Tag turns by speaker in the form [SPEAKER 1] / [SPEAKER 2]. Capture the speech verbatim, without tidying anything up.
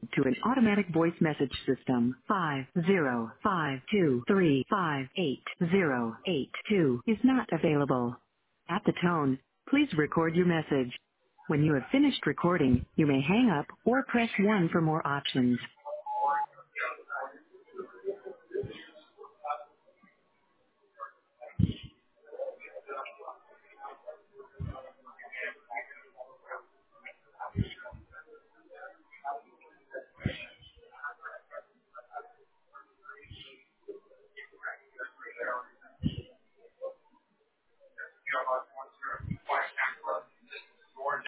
[SPEAKER 1] to an automatic voice message system. five zero five two three five eight zero eight two is not available. At the tone, please record your message. When you have finished recording, you may hang up or press one for more options.